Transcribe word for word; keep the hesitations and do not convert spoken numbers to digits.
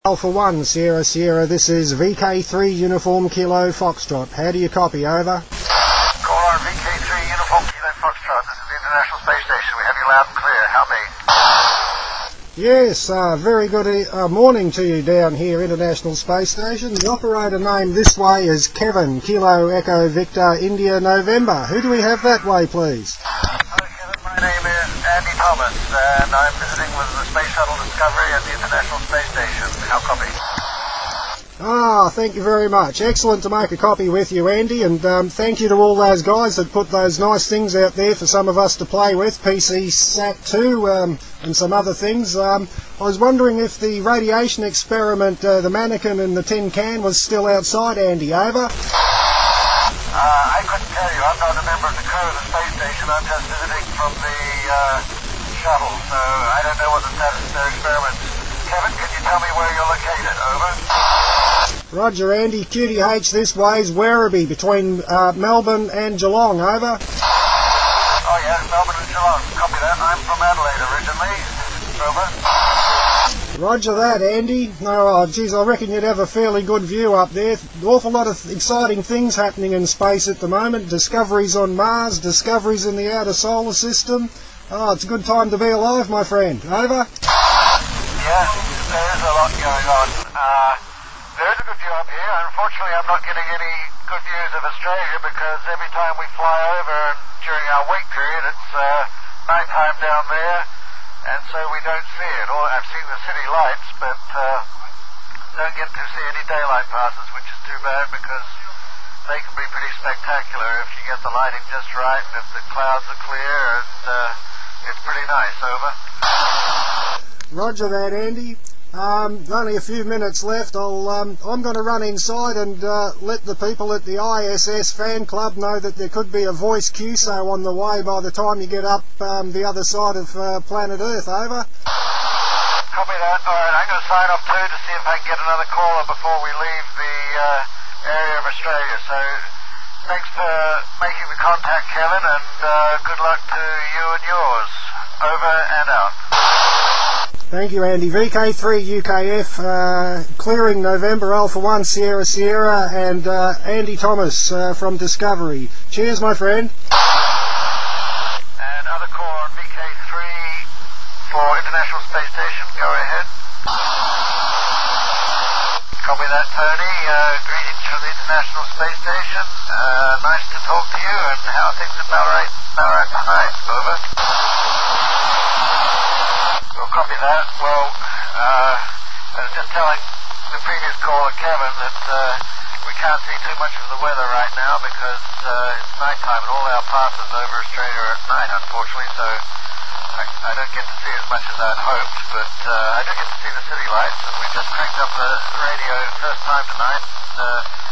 Alpha one, Sierra Sierra, this is V K three Uniform Kilo Foxtrot. How do you copy, over? Caller, V K three Uniform Kilo Foxtrot, this is the International Space Station. We have you loud and clear. Help me. Yes, uh, very good e uh, morning to you down here, International Space Station. The operator name this way is Kevin, Kilo Echo Victor India November. Who do we have that way, please? Hello, Kevin. My name is Andy Thomas, and I'm visiting with the Space Shuttle Discovery at the International Space Station. How copy? Ah, thank you very much. Excellent to make a copy with you, Andy, and um, thank you to all those guys that put those nice things out there for some of us to play with, P C Sat two um, and some other things. Um, I was wondering if the radiation experiment, uh, the mannequin and the tin can was still outside, Andy, over? Uh, I couldn't tell you. I'm not a member of the crew of the space station. I'm just visiting from the uh, shuttle, so I don't know what the status of their experiment. Kevin, can you tell me where you're located? Over. Roger, Andy. Q T H this way's Werribee, between uh, Melbourne and Geelong, over. Oh yes, Melbourne and Geelong. Copy that. I'm from Adelaide originally. Over. Roger that, Andy. No, oh, geez, I reckon you'd have a fairly good view up there. An awful lot of exciting things happening in space at the moment. Discoveries on Mars, discoveries in the outer solar system. Oh, it's a good time to be alive, my friend. Over. Yes, there is a lot going on. Uh, there is a good view up here. Unfortunately, I'm not getting any good views of Australia because every time we fly over and during our wait period, it's uh, night time down there, and so we don't see it. Or I've seen the city lights, but uh, don't get to see any daylight passes, which is too bad because they can be pretty spectacular if you get the lighting just right and if the clouds are clear, and uh, it's pretty nice. Over. Roger that, Andy. Um, only a few minutes left. I'll, um, I'm going to run inside and uh, let the people at the I S S fan club know that there could be a voice Q S O on the way by the time you get up um, the other side of uh, planet Earth. Over. Copy that. All right, I'm going to sign off too to see if I can get another caller before we leave the uh, area of Australia. So thanks for making the contact, Kevin, and uh, good luck to you and yours. Over and out. Thank you, Andy. V K three U K F, uh, clearing November, Alpha one, Sierra Sierra, and uh, Andy Thomas uh, from Discovery. Cheers, my friend. And other call on V K three for International Space Station. Go ahead. Copy that, Tony. Uh, greetings from the International Space Station. Uh, nice to talk to you, and how are things at Ballarat, Ballarat tonight? Over. We'll copy that. Well, uh, I was just telling the previous caller, Kevin, that uh, we can't see too much of the weather right now because uh, it's night time and all our passes over Australia are at night, unfortunately, so I, I don't get to see as much as I'd hoped, but uh, I do get to see the city lights, and we just cranked up the radio first time tonight. Uh,